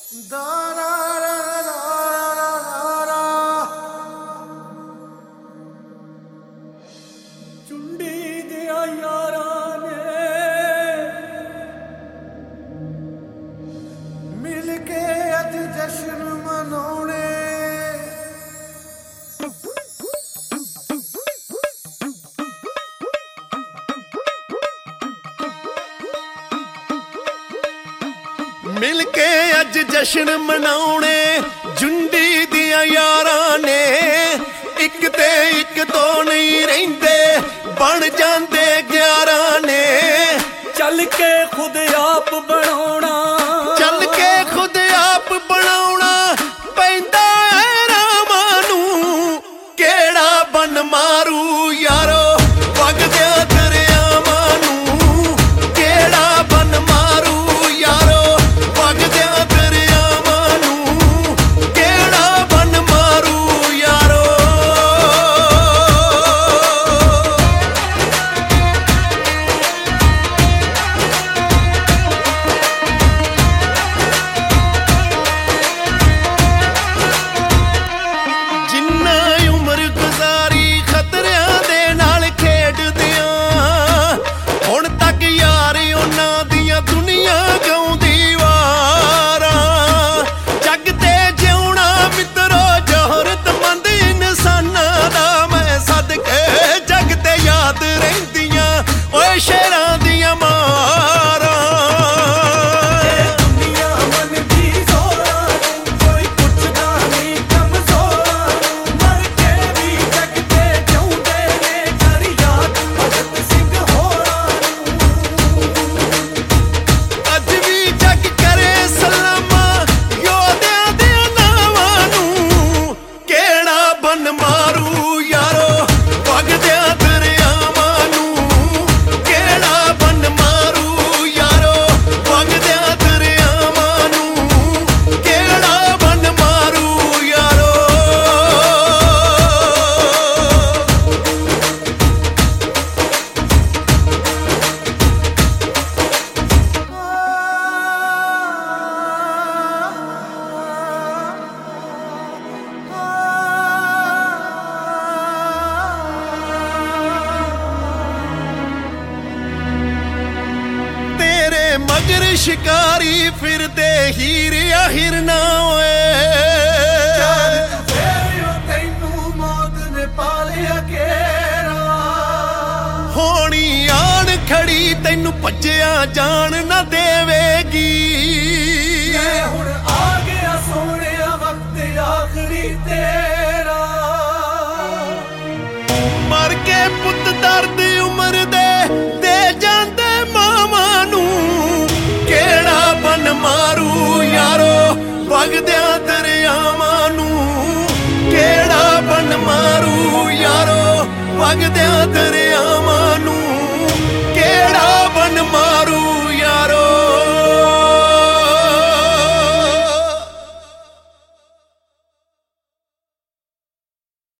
ਚੁੰਡੀ ਦਿਆਂ ਯਾਰਾਂ ਨੇ ਮਿਲ ਕੇ ਅੱਜ ਜਸ਼ਨ ਮਨਾਉਣੇ। मिल के अज जशन मनाउणे जुंडी दियां यारां ने इक ते इक दो नहीं रहिंदे बन जांदे 11 ने। चल के खुद आप बनाउणा चल के खुद आप बनाउणा पैंदा ऐ रामां नूं केड़ा बन मारू यारो वगदियां दरियावां नूं केड़ा बन मारू यारो वगदियां दरियावां नूं केड़ा बन मारू यारो। जिन्ना उम्र गुजारी खतरियां दे नाल खेडदियां हुण तक यार उन्हां दियां दुनिया गाउंदी वारां। जग ते जिउणा मित्रो जहरतमंद इंसानां दा मैं सदके जग ते याद रहिंदियां ओए शेरां दियां मारां। दुनिया मन दी जोरां नूं कोई पुछदा नहीं कमज़ोरां नूं मर के भी जग ते जिउंदे ने कर याद भगत सिंह होरां नूं। अज भी जग करे सलामा योधियां दे नावां नूं केड़ा बन मारू यारो वगदियां दरियावां नूं केड़ा बन मारू यारो वगदियां दरियावां नूं केड़ा बन मारू यारो। तेरे मगर शिकारी फिरदे हीर या हिरना चार ओए चुफेरियों तैनू मौत ने पालिया घेरा होनी आन खड़ी तैनू भज्जिया जान ना देवेगी। मैं हुण आ गया सोहणिया वक्त आखरी तेरा। मर के पुत दर्द उम्र दे जांदे मावां नूं केड़ा बन मारू यारो वगदियां दरियावां नूं केड़ा बन मारू यारो वगदियां दरियावां